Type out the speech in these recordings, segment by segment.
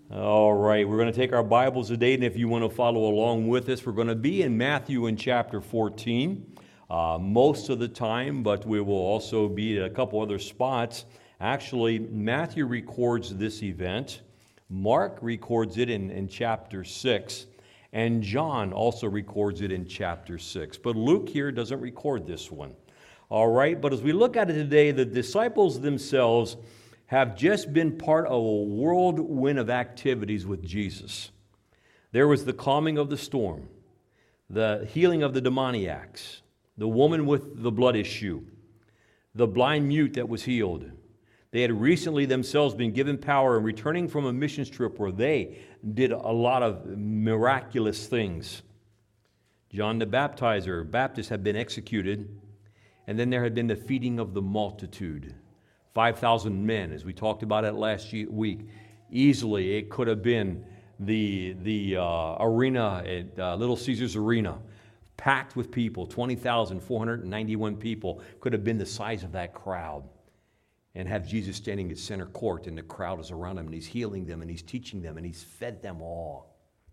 All right, we're going to take our Bibles today, and if you want to follow along with us, we're going to be in Matthew in chapter 14 most of the time, but we will also be at a couple other spots. Actually, Matthew records this event, Mark records it in chapter 6, and John also records it in chapter 6. But Luke here doesn't record this one. All right, but as we look at it today, the disciples themselves have just been part of a whirlwind of activities with Jesus. There was the calming of the storm, the healing of the demoniacs, the woman with the blood issue, the blind mute that was healed. They had recently themselves been given power and returning from a missions trip where they did a lot of miraculous things. John the Baptist had been executed, and then there had been the feeding of the multitude. 5,000 men, as we talked about it last week. Easily, it could have been the arena at Little Caesars Arena, packed with people. 20,491 people could have been the size of that crowd. And have Jesus standing at center court, and the crowd is around him, and he's healing them, and he's teaching them, and he's fed them all.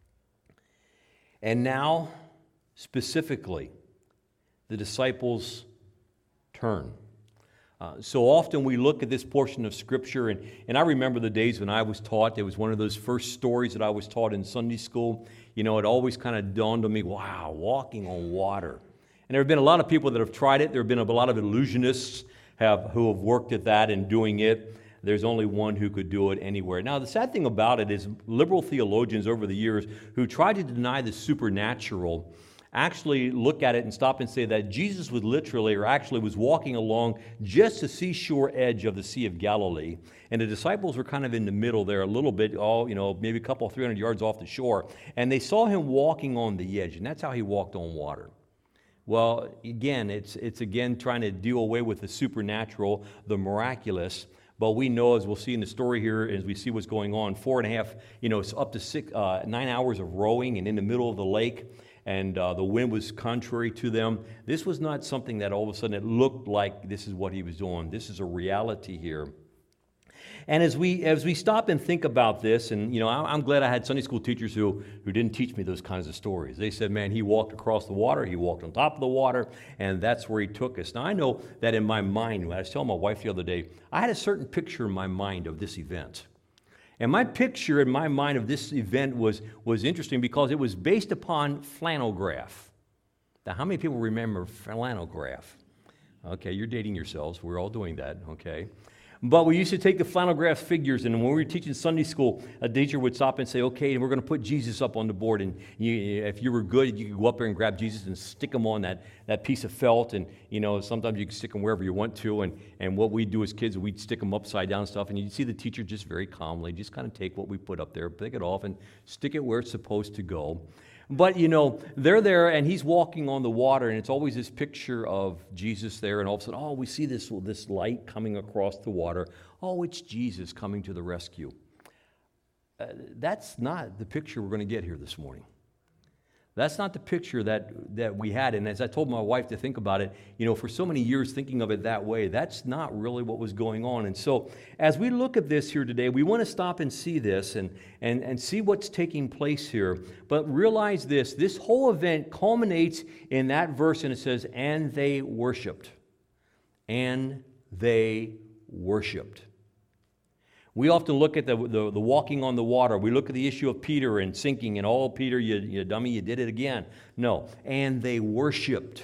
And now, specifically, the disciples turn. So often we look at this portion of Scripture, and I remember the days when I was taught. It was one of those first stories that I was taught in Sunday school. You know, it always kind of dawned on me, wow, walking on water. And there have been a lot of people that have tried it. There have been a lot of illusionists who have worked at that and doing it. There's only one who could do it anywhere. Now, the sad thing about it is liberal theologians over the years who tried to deny the supernatural actually look at it and stop and say that Jesus was literally or actually was walking along just the seashore edge of the Sea of Galilee, and the disciples were kind of in the middle there a little bit, maybe a couple, 300 yards off the shore, and they saw him walking on the edge, and that's how he walked on water. Well, again, it's again trying to do away with the supernatural, the miraculous. But we know, as we'll see in the story here, as we see what's going on, 4.5, it's up to 9 hours of rowing and in the middle of the lake, and the wind was contrary to them. This was not something that all of a sudden it looked like this is what he was doing. This is a reality here. And as we stop and think about this, and I'm glad I had Sunday school teachers who didn't teach me those kinds of stories. They said, man, he walked across the water, he walked on top of the water, and that's where he took us. Now I know that in my mind, when I was telling my wife the other day, I had a certain picture in my mind of this event. And my picture in my mind of this event was interesting because it was based upon flannel graph. Now, how many people remember flannel graph? Okay, you're dating yourselves. We're all doing that, okay? But we used to take the flannel graph figures, and when we were teaching Sunday school, a teacher would stop and say, okay, we're going to put Jesus up on the board, and if you were good, you could go up there and grab Jesus and stick him on that piece of felt, and sometimes you can stick them wherever you want to, and what we'd do as kids, we'd stick them upside down and stuff, and you'd see the teacher just very calmly just kind of take what we put up there, pick it off, and stick it where it's supposed to go. But, they're there, and he's walking on the water, and it's always this picture of Jesus there, and all of a sudden, we see this light coming across the water. Oh, it's Jesus coming to the rescue. That's not the picture we're going to get here this morning. That's not the picture that we had, and as I told my wife to think about it, for so many years thinking of it that way, that's not really what was going on. And so as we look at this here today, we want to stop and see this and see what's taking place here. But realize this whole event culminates in that verse, and it says, and they worshiped. And they worshiped. We often look at the walking on the water. We look at the issue of Peter and sinking, and oh, Peter, you dummy, you did it again. No, and they worshiped.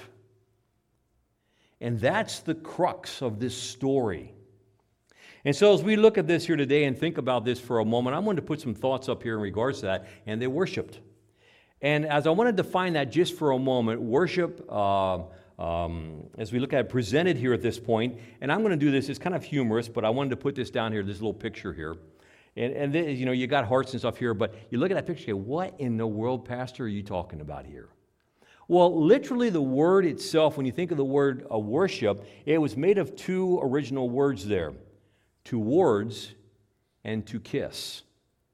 And that's the crux of this story. And so as we look at this here today and think about this for a moment, I wanted to put some thoughts up here in regards to that, and they worshiped. And as I want to define that just for a moment, worship, as we look at it presented here at this point, and I'm going to do this, it's kind of humorous, but I wanted to put this down here, this little picture here. And then, you got hearts and stuff here, but you look at that picture, what in the world, Pastor, are you talking about here? Well, literally the word itself, when you think of the word worship, it was made of two original words there, towards and to kiss.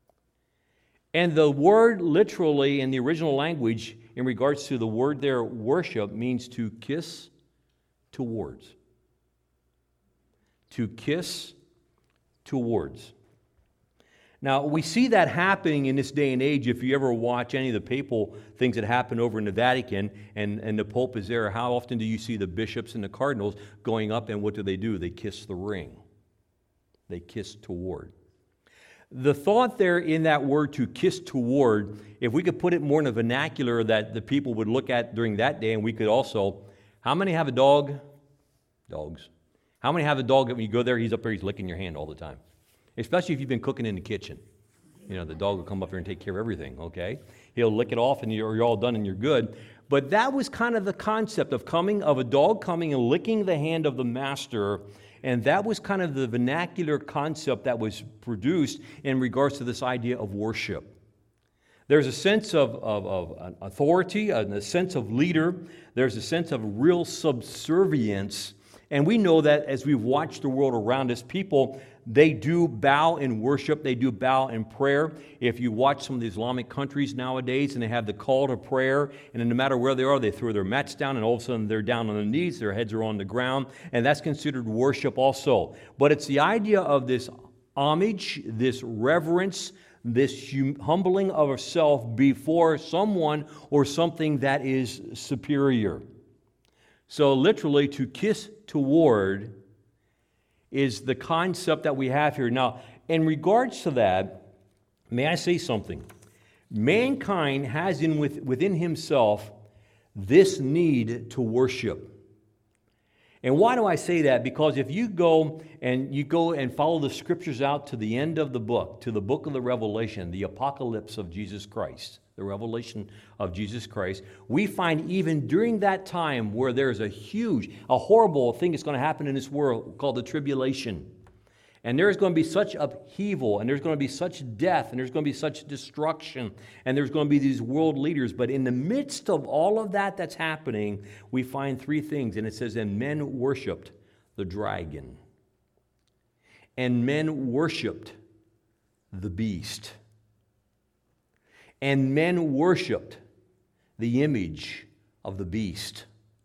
And the word literally in the original language in regards to the word there, worship, means to kiss towards. To kiss towards. Now, we see that happening in this day and age. If you ever watch any of the papal things that happen over in the Vatican and the Pope is there, how often do you see the bishops and the cardinals going up, and what do? They kiss the ring. They kiss toward. The thought there in that word, to kiss toward, if we could put it more in a vernacular that the people would look at during that day, and we could also, how many have a dog? Dogs. How many have a dog that when you go there, he's up there, he's licking your hand all the time? Especially if you've been cooking in the kitchen. You know, the dog will come up there and take care of everything, okay? He'll lick it off and you're all done and you're good. But that was kind of the concept of a dog coming and licking the hand of the master. And that was kind of the vernacular concept that was produced in regards to this idea of worship. There's a sense of authority, a sense of leader. There's a sense of real subservience. And we know that as we've watched the world around us, people, they do bow in worship. They do bow in prayer. If you watch some of the Islamic countries nowadays and they have the call to prayer, and no matter where they are, they throw their mats down and all of a sudden they're down on their knees, their heads are on the ground, and that's considered worship also. But it's the idea of this homage, this reverence, this humbling of ourselves before someone or something that is superior. So literally, to kiss toward is the concept that we have here. Now, in regards to that, may I say something? Mankind has within himself this need to worship. And why do I say that? Because if you go and follow the scriptures out to the end of the book, to the book of the Revelation, the apocalypse of Jesus Christ, the revelation of Jesus Christ, we find even during that time where there's a horrible thing that's going to happen in this world called the tribulation. And there's going to be such upheaval, and there's going to be such death, and there's going to be such destruction, and there's going to be these world leaders. But in the midst of all of that that's happening, we find three things. And it says, and men worshiped the dragon. And men worshiped the beast. And men worshiped the image of the beast.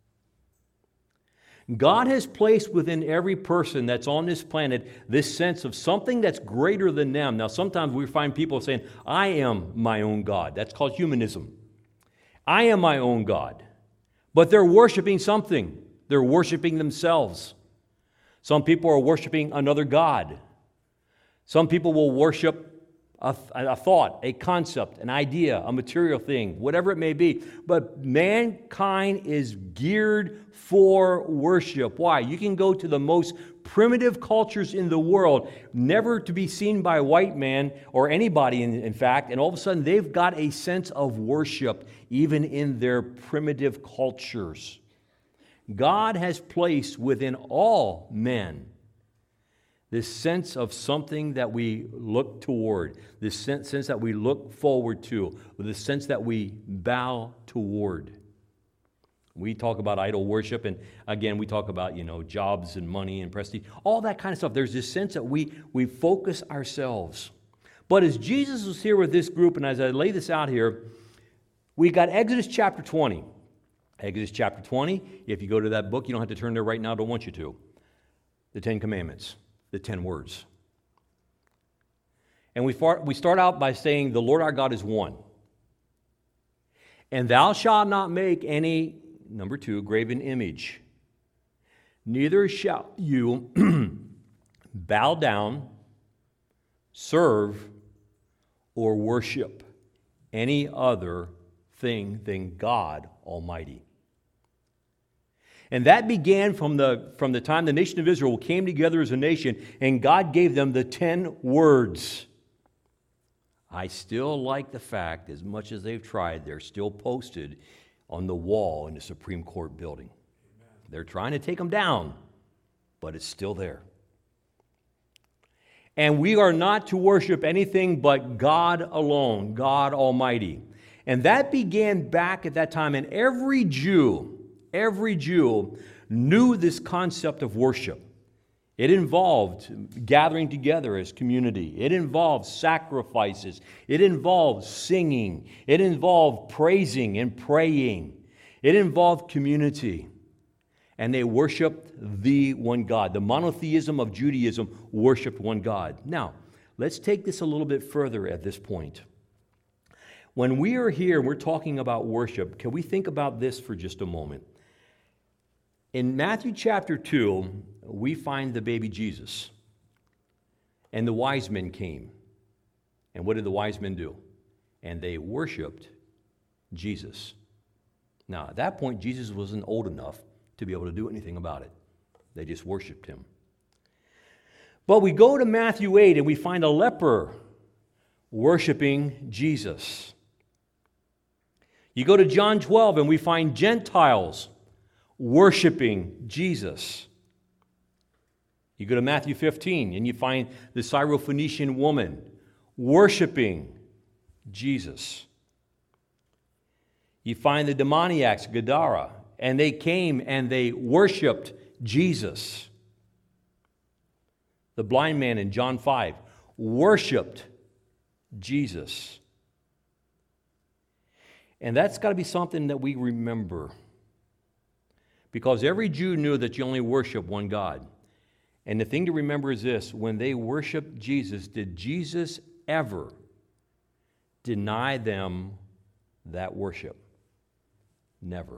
God has placed within every person that's on this planet this sense of something that's greater than them. Now, sometimes we find people saying, I am my own God. That's called humanism. I am my own God. But they're worshiping something. They're worshiping themselves. Some people are worshiping another God. Some people will worship a thought, a concept, an idea, a material thing, whatever it may be. But mankind is geared for worship. Why? You can go to the most primitive cultures in the world, never to be seen by a white man or anybody, in fact, and all of a sudden they've got a sense of worship even in their primitive cultures. God has placed within all men this sense of something that we look toward, this sense that we look forward to, the sense that we bow toward. We talk about idol worship, and again, we talk about, jobs and money and prestige, all that kind of stuff. There's this sense that we focus ourselves. But as Jesus was here with this group, and as I lay this out here, we got Exodus chapter 20. Exodus chapter 20, if you go to that book, you don't have to turn there right now, I don't want you to. The Ten Commandments. The 10 words. And we start out by saying, the Lord our God is one. And thou shalt not make any, number 2, graven image. Neither shall you bow down, serve, or worship any other thing than God Almighty. And that began from the time the nation of Israel came together as a nation, and God gave them the 10 words. I still like the fact, as much as they've tried, they're still posted on the wall in the Supreme Court building. Amen. They're trying to take them down, but it's still there. And we are not to worship anything but God alone, God Almighty. And that began back at that time, and every Jew knew this concept of worship. It involved gathering together as community. It involved sacrifices. It involved singing. It involved praising and praying. It involved community. And they worshiped the one God. The monotheism of Judaism worshiped one God. Now, Let's take this a little bit further at this point. When we are here and we're talking about worship, can we think about this for just a moment? In Matthew chapter 2, we find the baby Jesus. And the wise men came. And what did the wise men do? And they worshiped Jesus. Now, at that point, Jesus wasn't old enough to be able to do anything about it. They just worshiped him. But we go to Matthew 8 and we find a leper worshiping Jesus. You go to John 12 and we find Gentiles worshiping Jesus. You go to Matthew 15 and you find the Syrophoenician woman worshiping Jesus. You find the demoniacs, Gadara, and they came and they worshiped Jesus. The blind man in John 5 worshiped Jesus. And that's got to be something that we remember. Because every Jew knew that you only worship one God. And the thing to remember is this: when they worshiped Jesus, did Jesus ever deny them that worship? Never.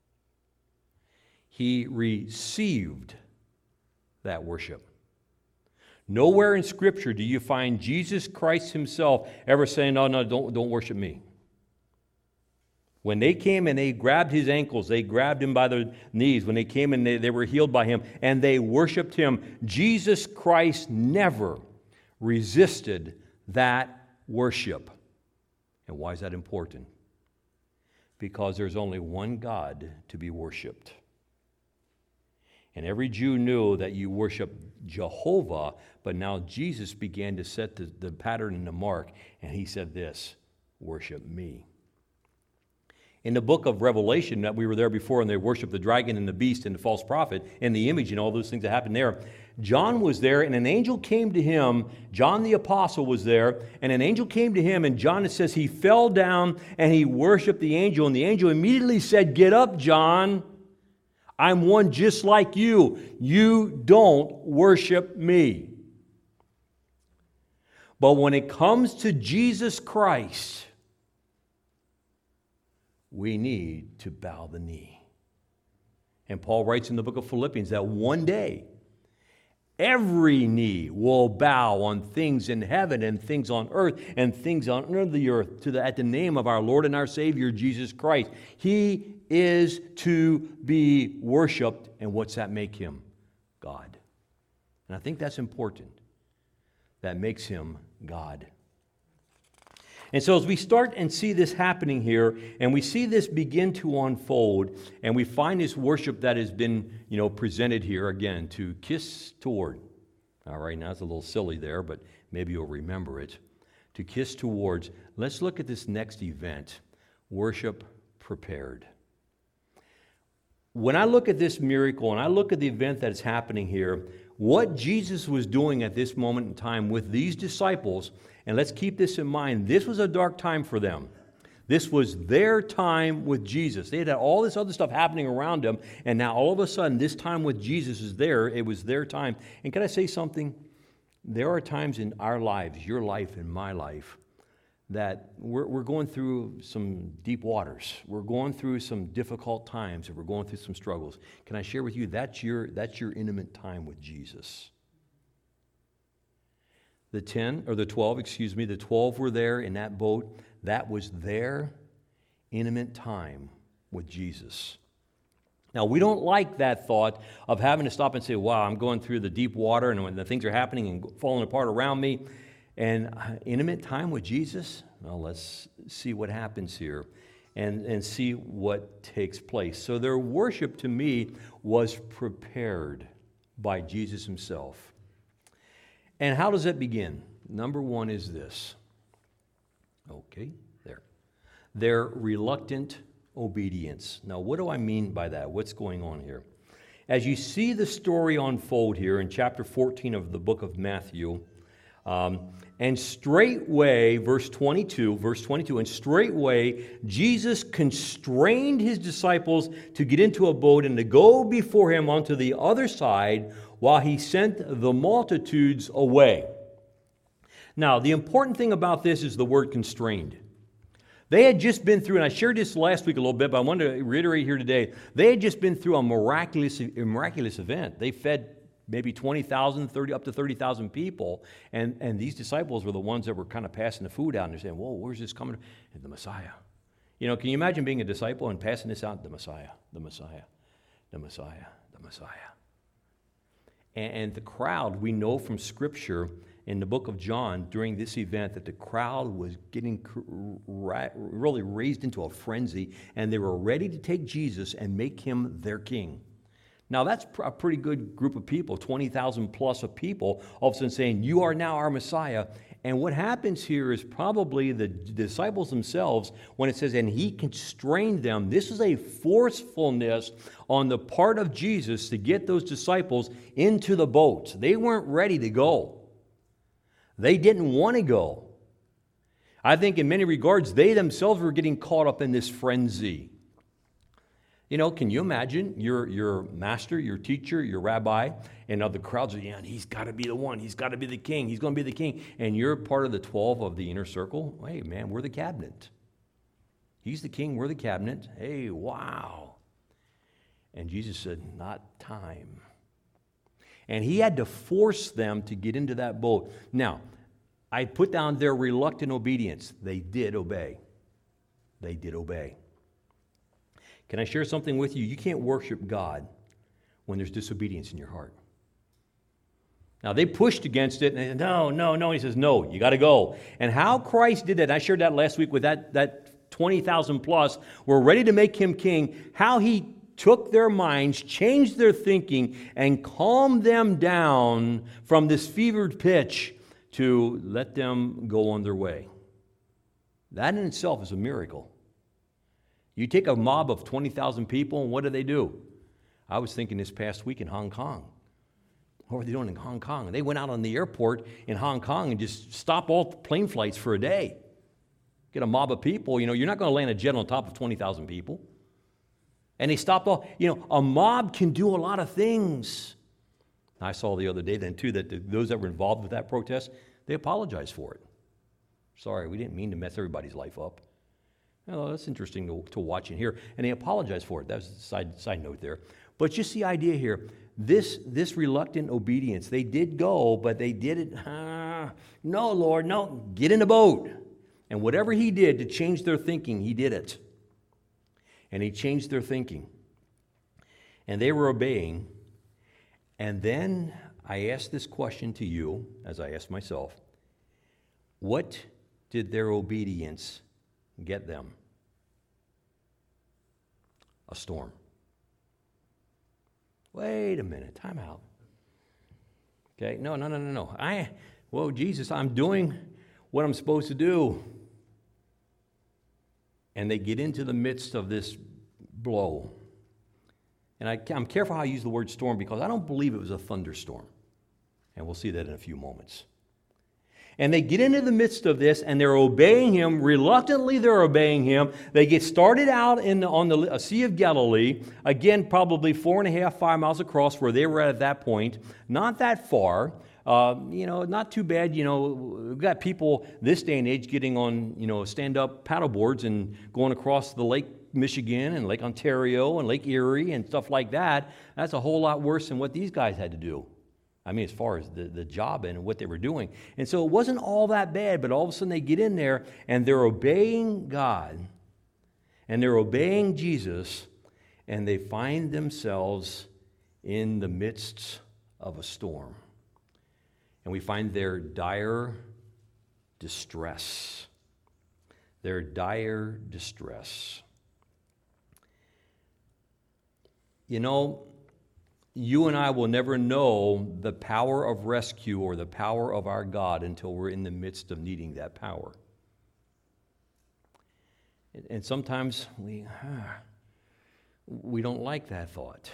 He received that worship. Nowhere in Scripture do you find Jesus Christ himself ever saying, no, don't worship me. When they came and they grabbed his ankles, they grabbed him by the knees. When they came and they were healed by him and they worshiped him, Jesus Christ never resisted that worship. And why is that important? Because there's only one God to be worshiped. And every Jew knew that you worship Jehovah, but now Jesus began to set the pattern and the mark, and he said this: worship me. In the book of Revelation, that we were there before, and they worshiped the dragon and the beast and the false prophet and the image and all those things that happened there. John was there, and an angel came to him. John the apostle was there, and an angel came to him, and John, it says, he fell down and he worshiped the angel, and the angel immediately said, "Get up, John. I'm one just like you. You don't worship me." But when it comes to Jesus Christ, we need to bow the knee. And Paul writes in the book of Philippians that one day, every knee will bow on things in heaven and things on earth and things on under the earth at the name of our Lord and our Savior, Jesus Christ. He is to be worshiped. And what's that make him? God. And I think that's important. That makes him God. And so as we start and see this happening here, and we see this begin to unfold, and we find this worship that has been, presented here again, to kiss toward. All right, now it's a little silly there, but maybe you'll remember it. To kiss towards. Let's look at this next event, worship prepared. When I look at this miracle, and I look at the event that is happening here, what Jesus was doing at this moment in time with these disciples, and let's keep this in mind, this was a dark time for them. This was their time with Jesus. They had all this other stuff happening around them, and now all of a sudden, this time with Jesus is there. It was their time. And can I say something? There are times in our lives, your life and my life, that we're going through some deep waters. We're going through some difficult times, and we're going through some struggles. Can I share with you, that's your intimate time with Jesus. The 12 were there in that boat. That was their intimate time with Jesus. Now, we don't like that thought of having to stop and say, wow, I'm going through the deep water and when the things are happening and falling apart around me. And intimate time with Jesus? Well, let's see what happens here and see what takes place. So their worship to me was prepared by Jesus himself. And how does that begin? Number one is this. Okay, there. Their reluctant obedience. Now, what do I mean by that? What's going on here? As you see the story unfold here in chapter 14 of the book of Matthew, and straightway, verse 22, and straightway Jesus constrained his disciples to get into a boat and to go before him onto the other side while he sent the multitudes away. Now, the important thing about this is the word constrained. They had just been through, and I shared this last week a little bit, but I want to reiterate here today. They had just been through a miraculous event. They fed maybe 20,000, up to 30,000 people, and these disciples were the ones that were kind of passing the food out, and they're saying, whoa, where's this coming? And the Messiah. You know, can you imagine being a disciple and passing this out? The Messiah, the Messiah, the Messiah, the Messiah. And the crowd, we know from Scripture in the book of John during this event that the crowd was getting really raised into a frenzy, and they were ready to take Jesus and make him their king. Now, that's a pretty good group of people, 20,000 plus of people, all of a sudden saying, you are now our Messiah. And what happens here is probably the disciples themselves, when it says, and he constrained them, this is a forcefulness on the part of Jesus to get those disciples into the boat. They weren't ready to go. They didn't want to go. I think in many regards, they themselves were getting caught up in this frenzy. You know, can you imagine your master, your teacher, your rabbi, and other crowds are, yeah, he's got to be the one. He's got to be the king. He's going to be the king. And you're part of the 12 of the inner circle. Hey, man, we're the cabinet. He's the king. We're the cabinet. Hey, wow. And Jesus said, not time. And he had to force them to get into that boat. Now, I put down their reluctant obedience. They did obey. They did obey. Can I share something with you? You can't worship God when there's disobedience in your heart. Now, they pushed against it, and they said, no. He says, no, you got to go. And how Christ did that, and I shared that last week with that 20,000 plus, were ready to make him king, how he took their minds, changed their thinking, and calmed them down from this fevered pitch to let them go on their way. That in itself is a miracle. You take a mob of 20,000 people, and what do? I was thinking this past week in Hong Kong. What were they doing in Hong Kong? They went out on the airport in Hong Kong and just stopped all plane flights for a day. Get a mob of people. You know, you're not going to land a jet on top of 20,000 people. And they stopped all. You know, a mob can do a lot of things. I saw the other day then, too, that those that were involved with that protest, they apologized for it. Sorry, we didn't mean to mess everybody's life up. Oh, that's interesting to watch and hear. And they apologized for it. That was a side note there. But just the idea here, this reluctant obedience, they did go, but they did it, no, Lord, no, get in the boat. And whatever he did to change their thinking, he did it. And he changed their thinking. And they were obeying. And then I asked this question to you, as I asked myself, what did their obedience get them? A storm. Wait a minute, time out. Okay, no. Jesus, I'm doing what I'm supposed to do. And they get into the midst of this blow. And I'm careful how I use the word storm because I don't believe it was a thunderstorm. And we'll see that in a few moments. And they get into the midst of this, and they're obeying him. Reluctantly, they're obeying him. They get started out on the Sea of Galilee. Again, probably 4.5 miles across where they were at that point. Not that far. Not too bad. We've got people this day and age getting on, stand-up paddle boards and going across the Lake Michigan and Lake Ontario and Lake Erie and stuff like that. That's a whole lot worse than what these guys had to do. I mean, as far as the job and what they were doing. And so it wasn't all that bad, but all of a sudden they get in there and they're obeying God and they're obeying Jesus, and they find themselves in the midst of a storm. And we find their dire distress. Their dire distress. You and I will never know the power of rescue or the power of our God until we're in the midst of needing that power. And sometimes we don't like that thought.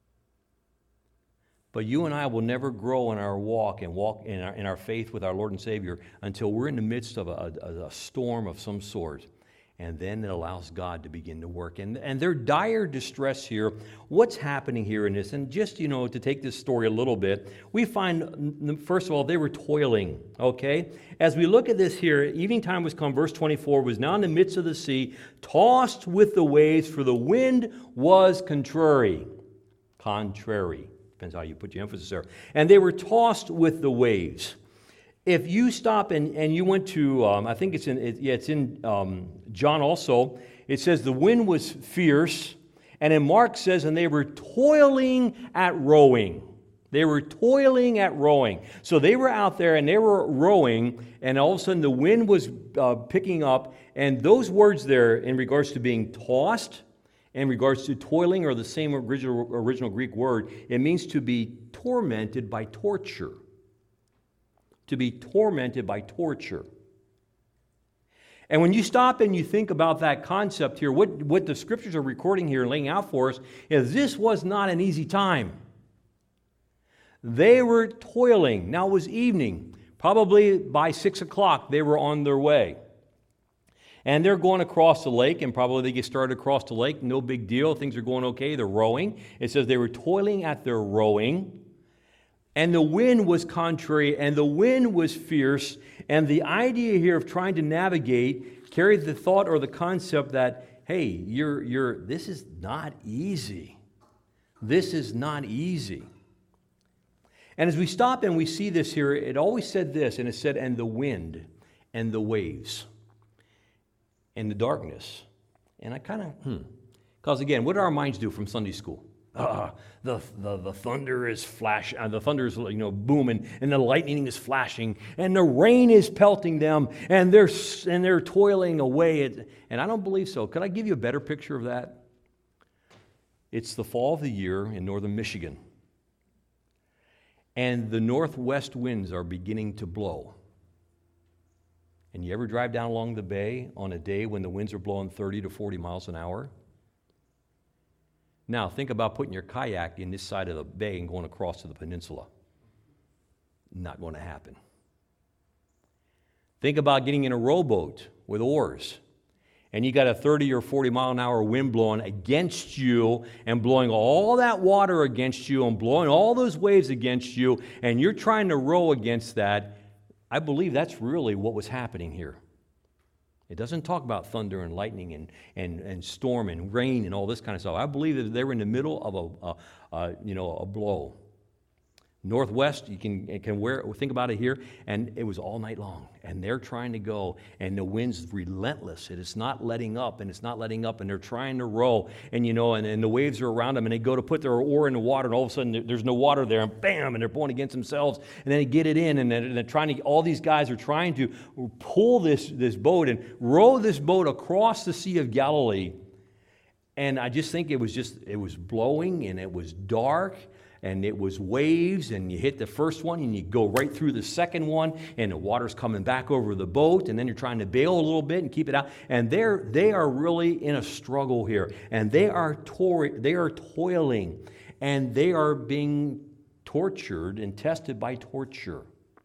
But you and I will never grow in our walk in our faith with our Lord and Savior until we're in the midst of a storm of some sort. and then it allows God to begin to work. And their dire distress here, what's happening here in this? And just, to take this story a little bit, we find, first of all, they were toiling, okay? As we look at this here, evening time was come, verse 24, was now in the midst of the sea, tossed with the waves, for the wind was contrary. Contrary. Depends how you put your emphasis there. And they were tossed with the waves. If you stop and you went to, I think it's in John also, it says the wind was fierce, and in Mark says, and they were toiling at rowing. They were toiling at rowing. So they were out there and they were rowing, and all of a sudden the wind was picking up, and those words there in regards to being tossed, in regards to toiling, are the same original Greek word. It means to be tormented by torture. To be tormented by torture. And when you stop and you think about that concept here, what the scriptures are recording here and laying out for us is this was not an easy time. They were toiling. Now it was evening. Probably by 6 o'clock they were on their way. And they're going across the lake, and probably they get started across the lake. No big deal. Things are going okay. They're rowing. It says they were toiling at their rowing. And the wind was contrary, and the wind was fierce. And the idea here of trying to navigate carried the thought or the concept that, hey, this is not easy. This is not easy. And as we stop and we see this here, it always said this, and it said, and the wind and the waves and the darkness. And I kind of, because again, what do our minds do from Sunday school? The thunder is flashing, the thunder is booming, and the lightning is flashing, and the rain is pelting them, and they're toiling away. And I don't believe so. Could I give you a better picture of that? It's the fall of the year in northern Michigan, and the northwest winds are beginning to blow. And you ever drive down along the bay on a day when the winds are blowing 30 to 40 miles an hour? Now, think about putting your kayak in this side of the bay and going across to the peninsula. Not going to happen. Think about getting in a rowboat with oars, and you got a 30 or 40 mile an hour wind blowing against you and blowing all that water against you and blowing all those waves against you, and you're trying to row against that. I believe that's really what was happening here. It doesn't talk about thunder and lightning and storm and rain and all this kind of stuff. I believe that they were in the middle of a blow. Northwest, you can think about it here, and it was all night long, and they're trying to go, and the wind's relentless, and it's not letting up, and they're trying to row, and and the waves are around them, and they go to put their oar in the water, and all of a sudden there's no water there, and bam, and they're pulling against themselves, and then they get it in, and they're trying to, all these guys are trying to pull this boat and row this boat across the Sea of Galilee, and I just think it was blowing, and it was dark, and it was waves, and you hit the first one, and you go right through the second one, and the water's coming back over the boat, and then you're trying to bail a little bit and keep it out, and they are really in a struggle here, and they are toiling, and they are being tortured and tested by torture.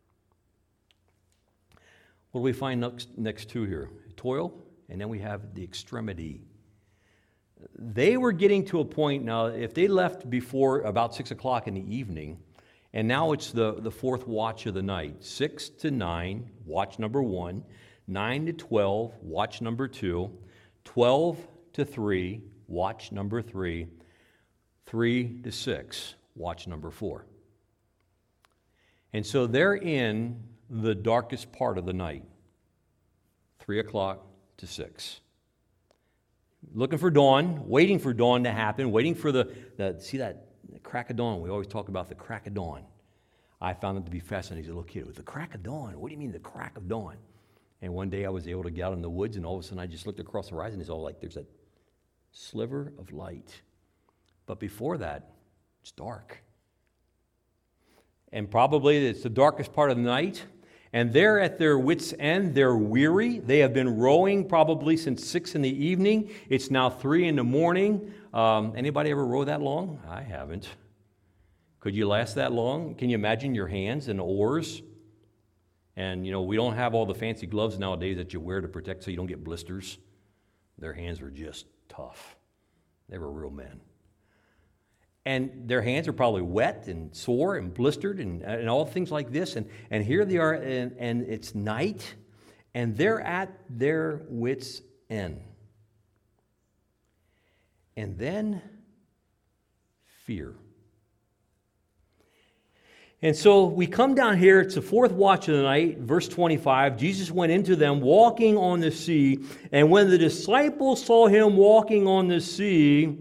What do we find next to here? Toil, and then we have the extremity. They were getting to a point now, if they left before about 6 o'clock in the evening, and now it's the fourth watch of the night, 6 to 9, watch number 1, 9 to 12, watch number 2, 12 to 3, watch number 3, 3 to 6, watch number 4. And so they're in the darkest part of the night, 3 o'clock to 6. Looking for dawn, waiting for dawn to happen, waiting for the crack of dawn. We always talk about the crack of dawn. I found it to be fascinating as a little kid. With the crack of dawn, what do you mean the crack of dawn? And one day I was able to get out in the woods, and all of a sudden I just looked across the horizon. It's all like there's a sliver of light. But before that, it's dark. And probably it's the darkest part of the night. And they're at their wits' end. They're weary. They have been rowing probably since 6 in the evening. It's now 3 in the morning. Anybody ever row that long? I haven't. Could you last that long? Can you imagine your hands and oars? And, we don't have all the fancy gloves nowadays that you wear to protect so you don't get blisters. Their hands were just tough. They were real men. And their hands are probably wet and sore and blistered and all things like this. And here they are, and it's night, and they're at their wits' end. And then fear. And so we come down here, it's the fourth watch of the night, verse 25. Jesus went into them walking on the sea, and when the disciples saw him walking on the sea,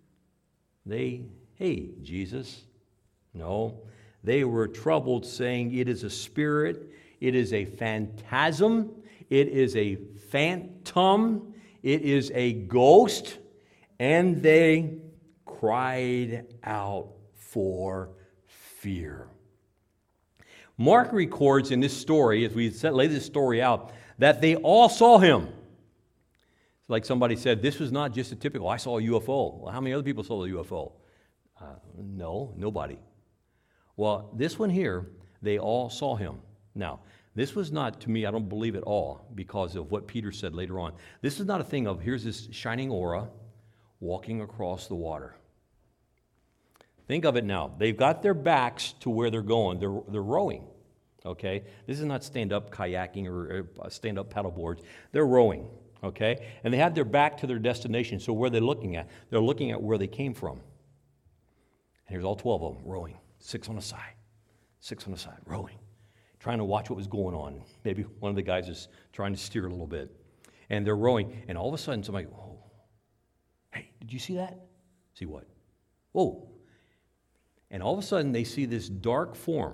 hey, Jesus. No, they were troubled, saying, it is a spirit, it is a phantasm, it is a phantom, it is a ghost, and they cried out for fear. Mark records in this story, as we lay this story out, that they all saw him. Like somebody said, this was not just a typical, I saw a UFO. Well, how many other people saw the UFO? No, nobody. Well, this one here, they all saw him. Now, this was not, to me, I don't believe at all, because of what Peter said later on. This is not a thing of, here's this shining aura walking across the water. Think of it now. They've got their backs to where they're going. They're rowing, okay? This is not stand-up kayaking or stand-up paddle boards. They're rowing, okay? And they have their back to their destination. So where they're looking at? They're looking at where they came from. And here's all 12 of them rowing, 6 on the side, rowing, trying to watch what was going on. Maybe one of the guys is trying to steer a little bit. And they're rowing, and all of a sudden somebody, whoa, hey, did you see that? See what? Whoa. And all of a sudden, they see this dark form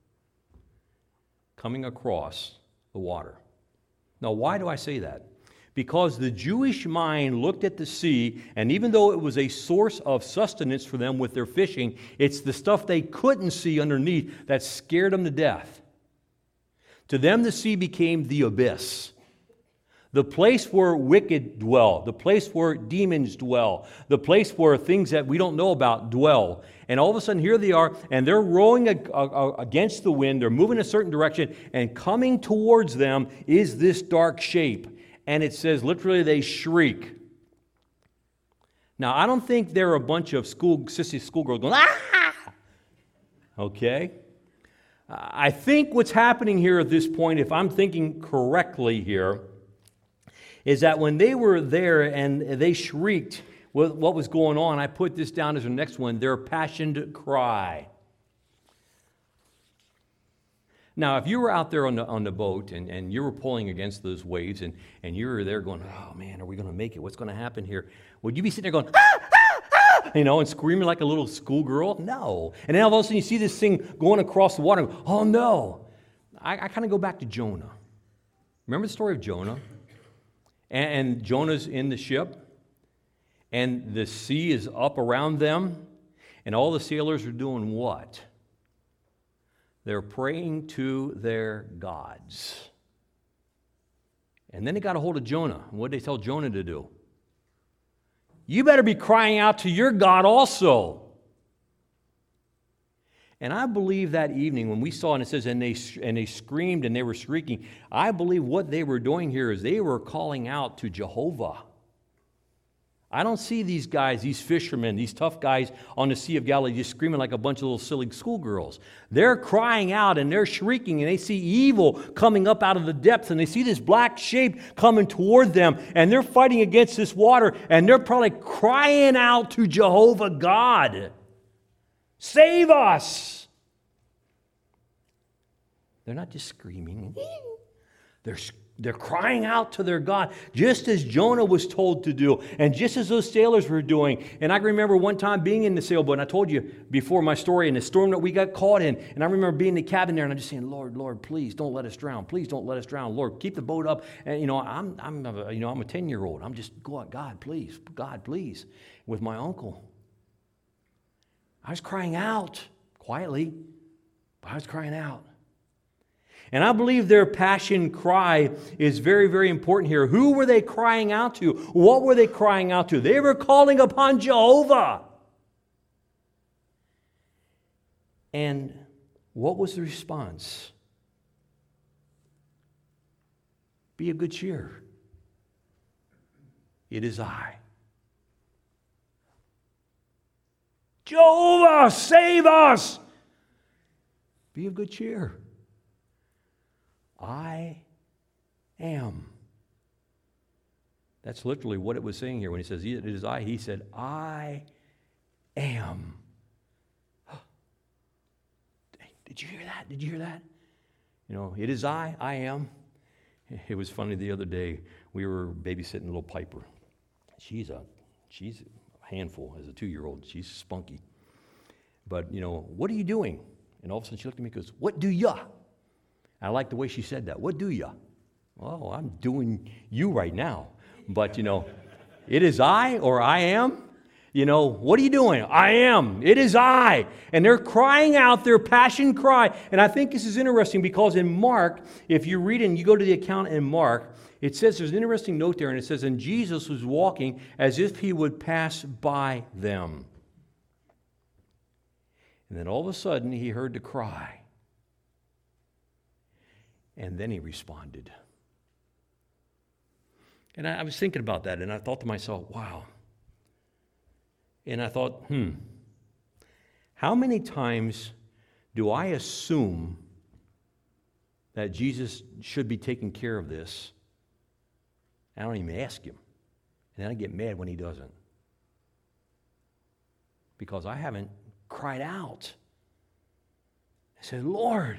coming across the water. Now, why do I say that? Because the Jewish mind looked at the sea, and even though it was a source of sustenance for them with their fishing, it's the stuff they couldn't see underneath that scared them to death. To them, the sea became the abyss. The place where wicked dwell, the place where demons dwell, the place where things that we don't know about dwell. And all of a sudden, here they are, and they're rowing against the wind. They're moving a certain direction, and coming towards them is this dark shape. And it says, literally, they shriek. Now, I don't think they're a bunch of sissy schoolgirls going, ah! Okay? I think what's happening here at this point, if I'm thinking correctly here, is that when they were there and they shrieked with what was going on, I put this down as the next one, their passionate cry. Now, if you were out there on the boat and you were pulling against those waves and you were there going, oh man, are we going to make it? What's going to happen here? Would you be sitting there going, ah, ah, ah, and screaming like a little schoolgirl? No. And then all of a sudden you see this thing going across the water. Oh no. I kind of go back to Jonah. Remember the story of Jonah? And Jonah's in the ship, and the sea is up around them, and all the sailors are doing what? They're praying to their gods. And then they got a hold of Jonah. And what did they tell Jonah to do? You better be crying out to your God also. And I believe that evening when we saw, and it says, and they screamed and they were shrieking, I believe what they were doing here is they were calling out to Jehovah. I don't see these guys, these fishermen, these tough guys on the Sea of Galilee just screaming like a bunch of little silly schoolgirls. They're crying out and they're shrieking, and they see evil coming up out of the depths, and they see this black shape coming toward them, and they're fighting against this water, and they're probably crying out to Jehovah God. Save us! They're not just screaming. They're crying out to their God, just as Jonah was told to do, and just as those sailors were doing. And I remember one time being in the sailboat, and I told you before my story, in the storm that we got caught in, and I remember being in the cabin there, and I'm just saying, Lord, Lord, please don't let us drown. Please don't let us drown. Lord, keep the boat up. And I'm a 10-year-old. I'm just going, God, please, with my uncle. I was crying out quietly, but I was crying out. And I believe their passion cry is very, very important here. Who were they crying out to? What were they crying out to? They were calling upon Jehovah. And what was the response? Be of good cheer. it is I. Jehovah, save us! Be of good cheer. I am. That's literally what it was saying here. When he says, it is I, he said, I am. Did you hear that? Did you hear that? You know, it is I am. It was funny the other day. We were babysitting little Piper. She's a handful as a 2-year-old. She's spunky. But, you know, what are you doing? And all of a sudden she looked at me and goes, what do ya? I like the way she said that. What do ya? Well, I'm doing you right now. But, you know, it is I or I am. You know, what are you doing? I am. It is I. And they're crying out their passion cry. And I think this is interesting because in Mark, if you read and you go to the account in Mark, it says there's an interesting note there, and it says, and Jesus was walking as if he would pass by them. And then all of a sudden, he heard the cry. And then he responded. And I was thinking about that, and I thought to myself, wow. And I thought, how many times do I assume that Jesus should be taking care of this? I don't even ask him. And then I get mad when he doesn't. Because I haven't cried out. I said, Lord,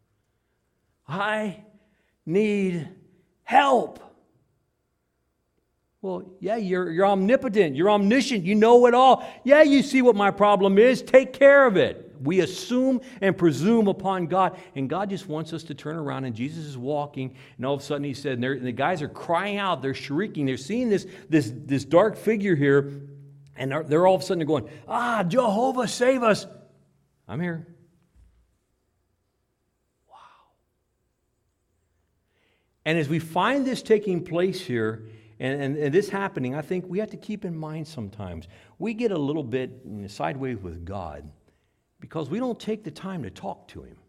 I need help. Well, yeah, you're omnipotent, you're omniscient, you know it all. Yeah, you see what my problem is, take care of it. We assume and presume upon God, and God just wants us to turn around, and Jesus is walking, and all of a sudden he said, and the guys are crying out, they're shrieking, they're seeing this dark figure here, and they're all of a sudden going, Jehovah, save us. I'm here. Wow. And as we find this taking place here, and this happening, I think we have to keep in mind sometimes. We get a little bit sideways with God because we don't take the time to talk to him.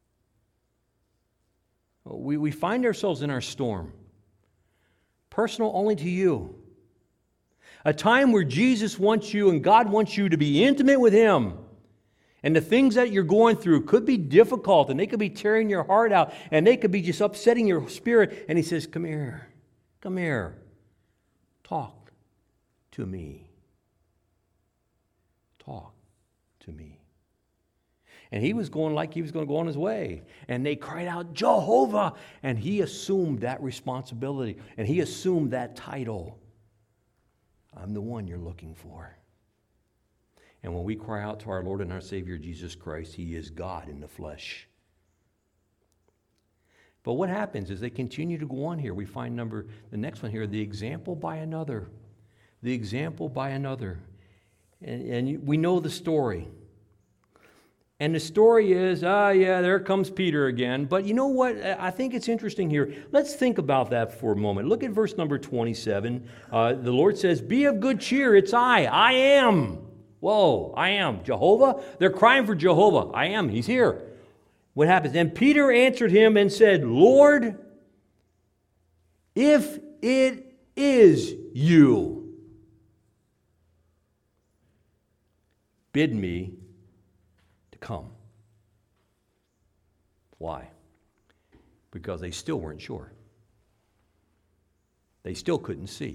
We find ourselves in our storm, personal only to you. A time where Jesus wants you and God wants you to be intimate with him. And the things that you're going through could be difficult, and they could be tearing your heart out, and they could be just upsetting your spirit. And he says, come here, come here. Talk to me. Talk to me. And he was going like he was going to go on his way. And they cried out, Jehovah! And he assumed that responsibility. And he assumed that title. I'm the one you're looking for. And when we cry out to our Lord and our Savior, Jesus Christ, he is God in the flesh. But what happens is they continue to go on here. We find the next one here, the example by another. The example by another. And we know the story. And the story is, there comes Peter again. But you know what? I think it's interesting here. Let's think about that for a moment. Look at verse number 27. The Lord says, be of good cheer. It's I am. Whoa, I am. Jehovah? They're crying for Jehovah. I am. He's here. What happens? And Peter answered him and said, Lord, if it is you, bid me to come. Why? Because they still weren't sure. They still couldn't see.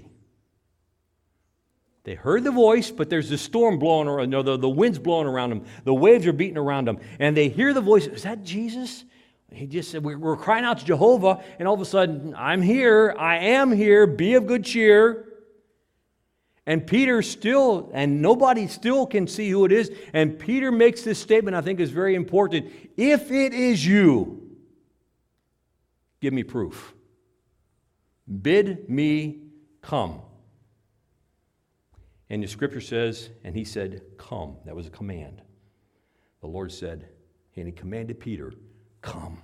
They heard the voice, but there's the storm blowing around, the wind's blowing around them. The waves are beating around them. And they hear the voice. Is that Jesus? He just said, we're crying out to Jehovah. And all of a sudden, I'm here. I am here. Be of good cheer. And Peter still, and nobody still can see who it is. And Peter makes this statement I think is very important. If it is you, give me proof. Bid me come. And the scripture says, and he said, come. That was a command. The Lord said, and he commanded Peter, come.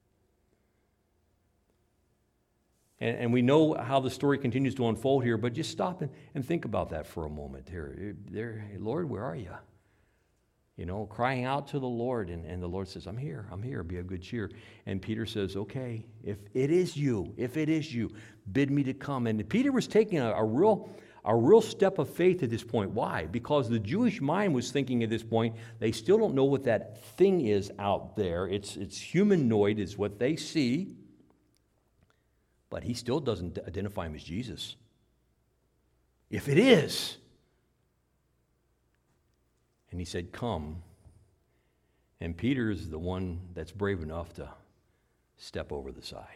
And we know how the story continues to unfold here, but just stop and think about that for a moment here. Lord, where are you? crying out to the Lord. And the Lord says, I'm here, be of good cheer. And Peter says, okay, if it is you, bid me to come. And Peter was taking a real step of faith at this point. Why? Because the Jewish mind was thinking at this point, they still don't know what that thing is out there. It's humanoid is what they see. But he still doesn't identify him as Jesus. If it is. And he said, come. And Peter is the one that's brave enough to step over the side.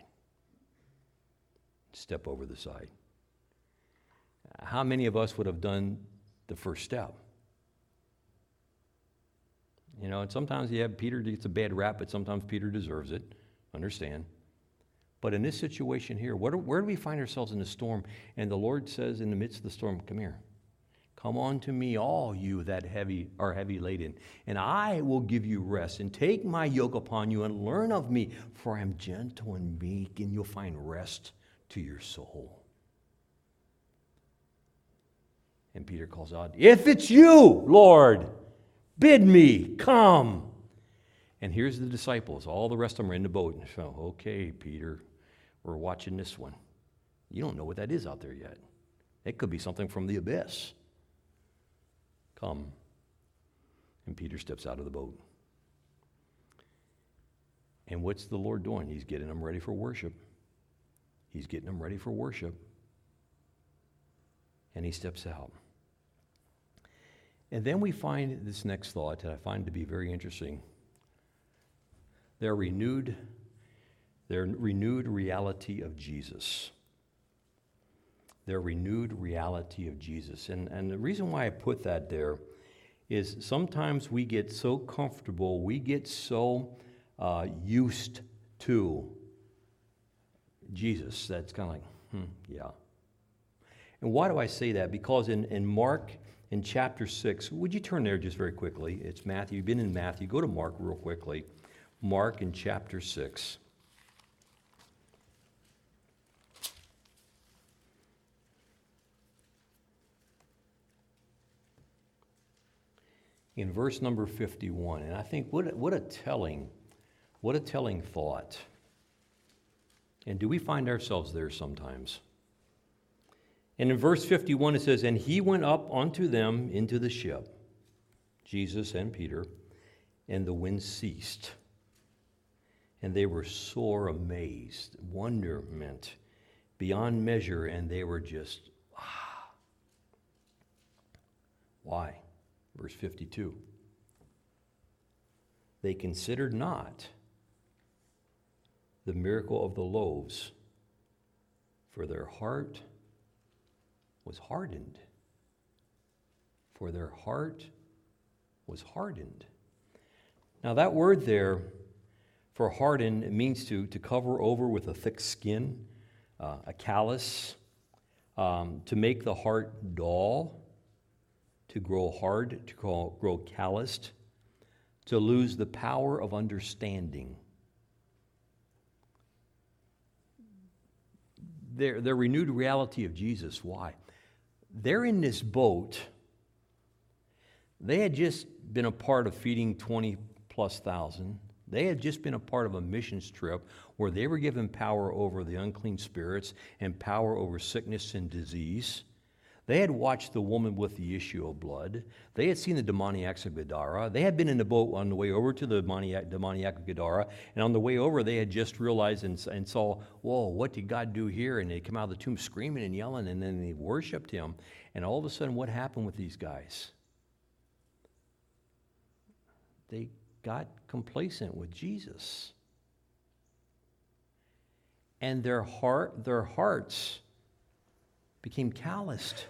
Step over the side. How many of us would have done the first step? And sometimes Peter gets a bad rap, but sometimes Peter deserves it. Understand. But in this situation here, where do we find ourselves in the storm? And the Lord says in the midst of the storm, come here. Come unto me, all you that are heavy laden, and I will give you rest. And take my yoke upon you and learn of me, for I am gentle and meek, and you'll find rest to your soul. And Peter calls out, if it's you, Lord, bid me come. And here's the disciples. All the rest of them are in the boat. And so, okay, Peter, we're watching this one. You don't know what that is out there yet. It could be something from the abyss. Come. And Peter steps out of the boat. And what's the Lord doing? He's getting them ready for worship. He's getting them ready for worship. And he steps out. And then we find this next thought that I find to be very interesting. Their renewed reality of Jesus. Their renewed reality of Jesus. And the reason why I put that there is sometimes we get so comfortable, we get so used to Jesus that's kind of like, yeah. And why do I say that? Because in Mark, in chapter 6, would you turn there just very quickly? It's Matthew. You've been in Matthew. Go to Mark real quickly. Mark in chapter 6. In verse number 51, and I think what a telling thought. And do we find ourselves there sometimes? And in verse 51 it says, and he went up unto them into the ship, Jesus and Peter, and the wind ceased. And they were sore amazed, wonderment beyond measure, and they were just, Why? Verse 52. They considered not the miracle of the loaves, for their heart was hardened. For their heart was hardened. Now that word there for hardened, it means to cover over with a thick skin, a callus, to make the heart dull, to grow hard, to grow calloused, to lose the power of understanding. Their renewed reality of Jesus. Why? They're in this boat. They had just been a part of feeding 20+ thousand. They had just been a part of a missions trip where they were given power over the unclean spirits and power over sickness and disease. They had watched the woman with the issue of blood. They had seen the demoniacs of Gadara. They had been in the boat on the way over to the demoniac of Gadara. And on the way over, they had just realized and saw, whoa, what did God do here? And they come out of the tomb screaming and yelling, and then they worshiped him. And all of a sudden, what happened with these guys? They got complacent with Jesus. And their hearts became calloused.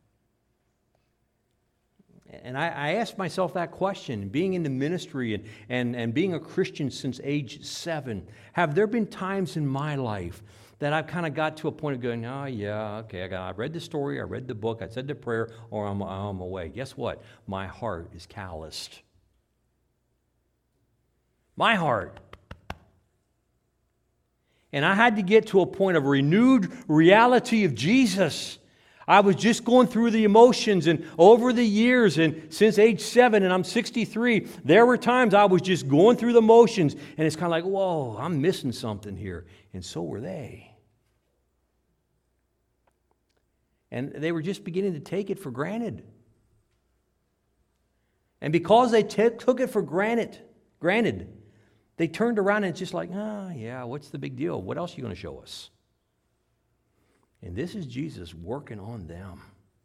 And I asked myself that question, being in the ministry and being a Christian since age 7, have there been times in my life that I've kind of got to a point of going, oh yeah, okay, I read the story, I read the book, I said the prayer, or I'm away. Guess what? My heart is calloused. My heart. And I had to get to a point of renewed reality of Jesus. I was just going through the emotions, and over the years, and since age 7, and I'm 63, there were times I was just going through the motions, and it's kind of like, whoa, I'm missing something here. And so were they. And they were just beginning to take it for granted. And because they took it for granted, they turned around and it's just like, yeah, what's the big deal? What else are you going to show us? And this is Jesus working on them.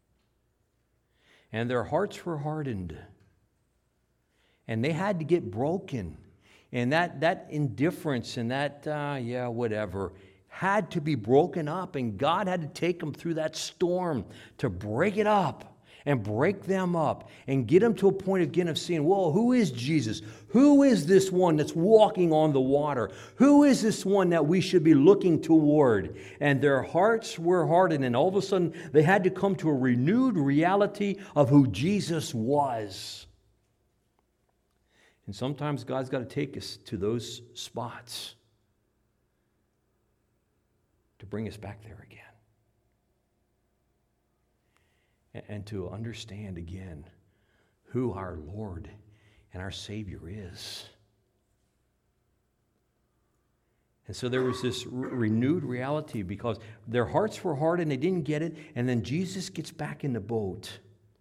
And their hearts were hardened. And they had to get broken. And that indifference and that, whatever, had to be broken up. And God had to take them through that storm to break it up. And break them up and get them to a point again of seeing, whoa, who is Jesus? Who is this one that's walking on the water? Who is this one that we should be looking toward? And their hearts were hardened, and all of a sudden they had to come to a renewed reality of who Jesus was. And sometimes God's got to take us to those spots to bring us back there again. And to understand again who our Lord and our Savior is. And so there was this renewed reality because their hearts were hard and they didn't get it. And then Jesus gets back in the boat.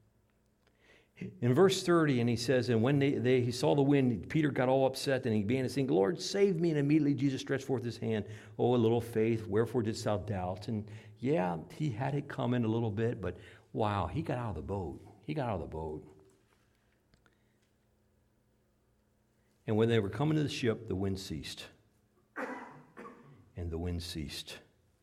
In verse 30, and he says, and when he saw the wind, Peter got all upset and he began to sing, Lord, save me. And immediately Jesus stretched forth his hand. Oh, a little faith, wherefore didst thou doubt? And yeah, he had it coming a little bit, but wow, he got out of the boat. He got out of the boat. And when they were coming to the ship, the wind ceased. And the wind ceased.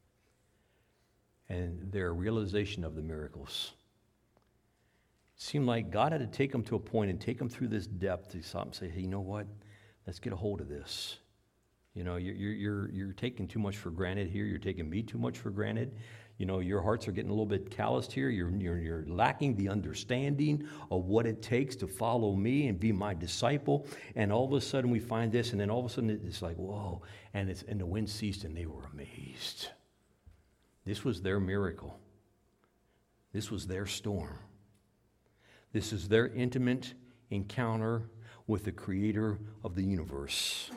And their realization of the miracles. It seemed like God had to take them to a point and take them through this depth to stop and say, hey, you know what? Let's get a hold of this. You know, you're taking too much for granted here. You're taking me too much for granted. You know, your hearts are getting a little bit calloused here. You're lacking the understanding of what it takes to follow me and be my disciple. And all of a sudden we find this, and then all of a sudden it's like, whoa. And the wind ceased, and they were amazed. This was their miracle. This was their storm. This is their intimate encounter with the Creator of the universe.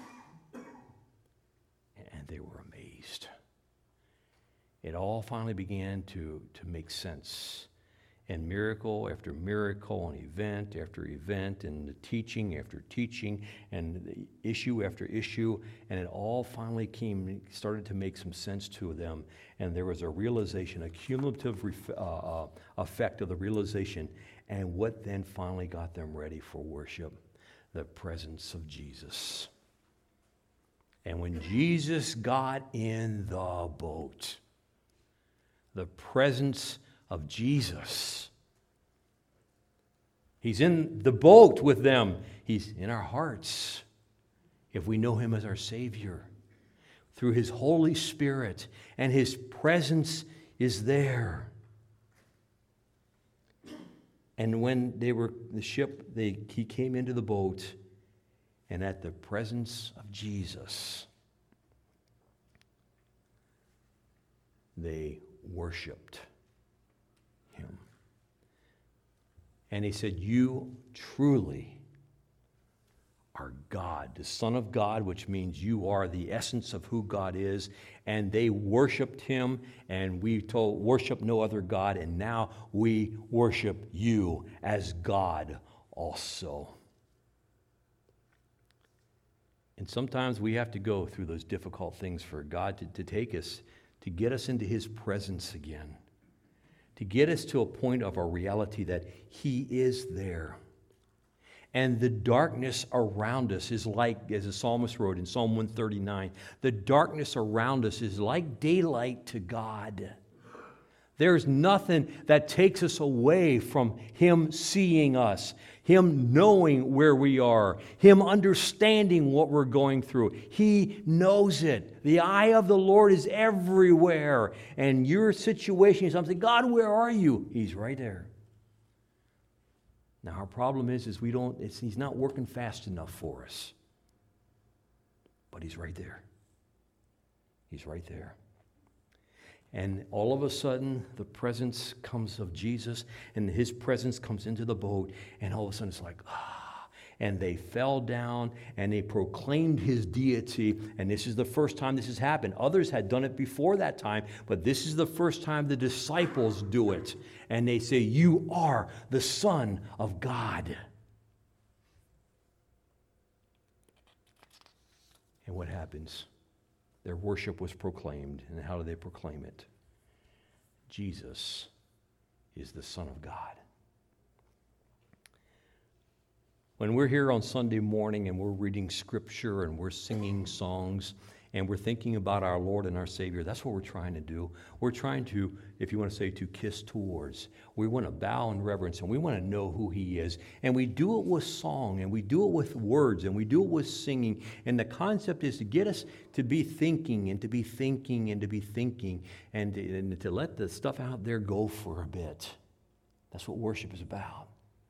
And they were amazed. It all finally began to make sense. And miracle after miracle, and event after event, and the teaching after teaching, and the issue after issue, and it all finally started to make some sense to them. And there was a realization, a cumulative effect of the realization. And what then finally got them ready for worship? The presence of Jesus. And when Jesus got in the boat, the presence of Jesus. He's in the boat with them. He's in our hearts if we know Him as our Savior through His Holy Spirit, and His presence is there. And when they were the ship, he came into the boat, and at the presence of Jesus, they worshiped Him. And he said, you truly are God, the Son of God, which means you are the essence of who God is. And they worshiped Him, and we told, worship no other God, and now we worship you as God also. And sometimes we have to go through those difficult things for God to take us, to get us into His presence again, to get us to a point of our reality that He is there. And the darkness around us is like, as the psalmist wrote in Psalm 139, the darkness around us is like daylight to God. There's nothing that takes us away from Him seeing us, Him knowing where we are, Him understanding what we're going through. He knows it. The eye of the Lord is everywhere. And your situation is something, God, where are you? He's right there. Now, our problem is He's not working fast enough for us. But He's right there. He's right there. And all of a sudden, the presence comes of Jesus, and his presence comes into the boat, and all of a sudden it's like, and they fell down, and they proclaimed his deity, and this is the first time this has happened. Others had done it before that time, but this is the first time the disciples do it, and they say, "You are the Son of God." And what happens? Their worship was proclaimed. And how do they proclaim it? Jesus is the Son of God. When we're here on Sunday morning and we're reading Scripture and we're singing songs and we're thinking about our Lord and our Savior, that's what we're trying to do. We're trying to, if you want to say, to kiss towards. We want to bow in reverence, and we want to know who he is. And we do it with song, and we do it with words, and we do it with singing. And the concept is to get us to be thinking and to be thinking and to be thinking and to let the stuff out there go for a bit. That's what worship is about.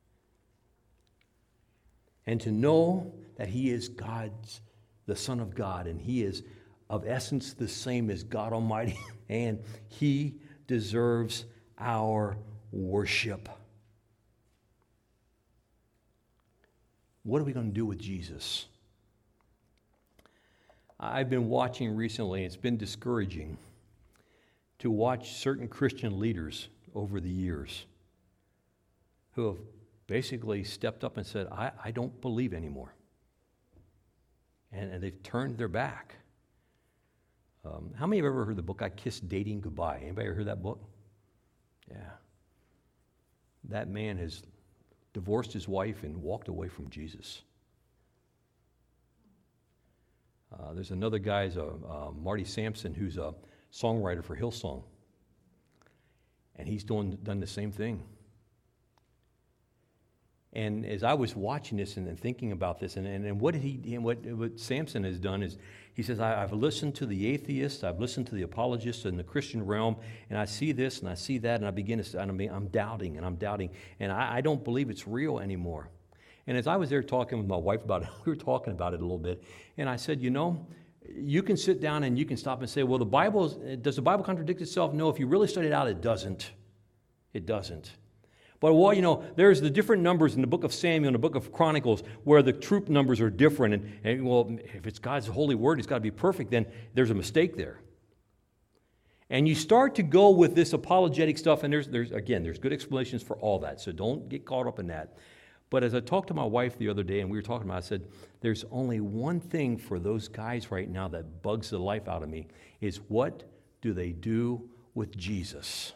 And to know that he is the Son of God, and he is of essence the same as God Almighty, and he deserves our worship. What are we going to do with Jesus? I've been watching recently, and it's been discouraging to watch certain Christian leaders over the years who have basically stepped up and said, I don't believe anymore. And they've turned their back. How many have ever heard the book, I Kissed Dating Goodbye? Anybody ever heard that book? Yeah. That man has divorced his wife and walked away from Jesus. There's another guy, Marty Sampson, who's a songwriter for Hillsong. And he's done the same thing. And as I was watching this and thinking about this, and what Samson has done is, he says, I've listened to the atheists, I've listened to the apologists in the Christian realm, and I see this and I see that, and I'm doubting, and I don't believe it's real anymore. And as I was there talking with my wife about it, we were talking about it a little bit, and I said, you can sit down and you can stop and say, well, does the Bible contradict itself? No, if you really study it out, it doesn't. It doesn't. But, there's the different numbers in the book of Samuel and the book of Chronicles where the troop numbers are different. And if it's God's holy word, it's got to be perfect, then there's a mistake there. And you start to go with this apologetic stuff, and there's good explanations for all that, so don't get caught up in that. But as I talked to my wife the other day, and we were talking about it, I said, there's only one thing for those guys right now that bugs the life out of me, is what do they do with Jesus?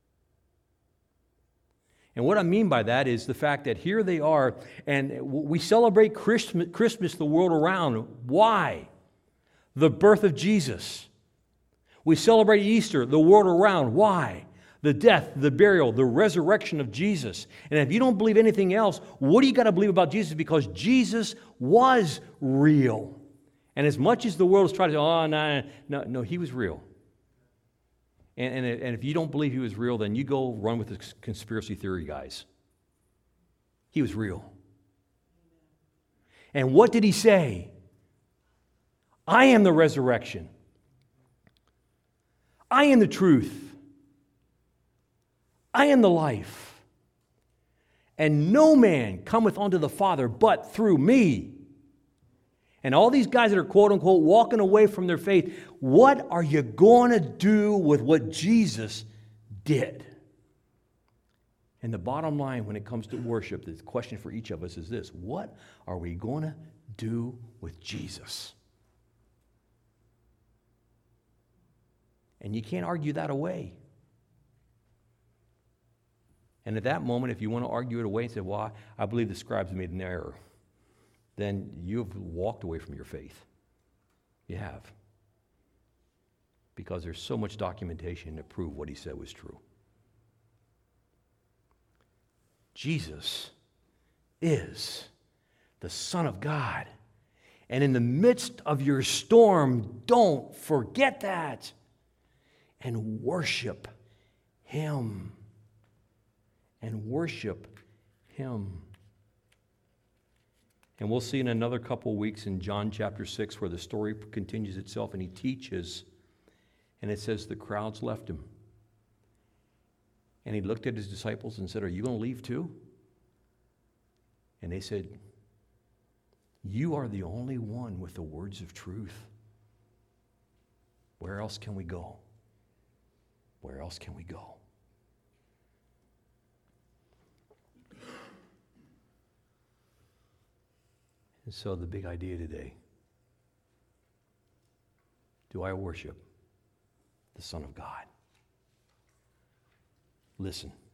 And what I mean by that is the fact that here they are, and we celebrate Christmas the world around. Why? The birth of Jesus. We celebrate Easter the world around. Why? The death, the burial, the resurrection of Jesus. And if you don't believe anything else, what do you got to believe about Jesus? Because Jesus was real. And as much as the world is trying to say, no, he was real. And if you don't believe he was real, then you go run with the conspiracy theory guys. He was real. And what did he say? I am the resurrection. I am the truth. I am the life. And no man cometh unto the Father but through me. And all these guys that are quote-unquote walking away from their faith, what are you going to do with what Jesus did? And the bottom line when it comes to worship, the question for each of us is this: what are we going to do with Jesus? And you can't argue that away. And at that moment, if you want to argue it away and say, well, I believe the scribes made an error, then you've walked away from your faith. You have. Because there's so much documentation to prove what he said was true. Jesus is the Son of God. And in the midst of your storm, don't forget that. And worship him. And worship him. And we'll see in another couple weeks in John chapter 6 where the story continues itself and he teaches And it says the crowds left him. And he looked at his disciples and said, "Are you going to leave too?" And they said, "You are the only one with the words of truth. Where else can we go? Where else can we go?" And so the big idea today, do I worship the Son of God? Listen.